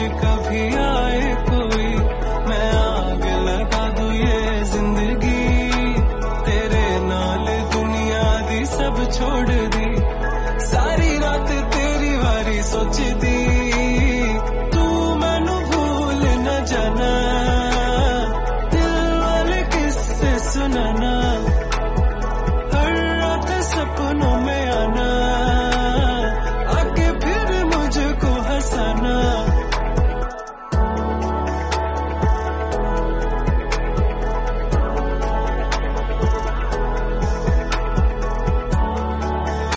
कभी आए कोई, मैं आग लगा दूं ये जिंदगी, तेरे नाल दुनिया दी सब छोड़ दी, सारी रात तेरी वारी सोचदी, तू मैनू भूल न जाना, दिल वाले किस्से सुनाना।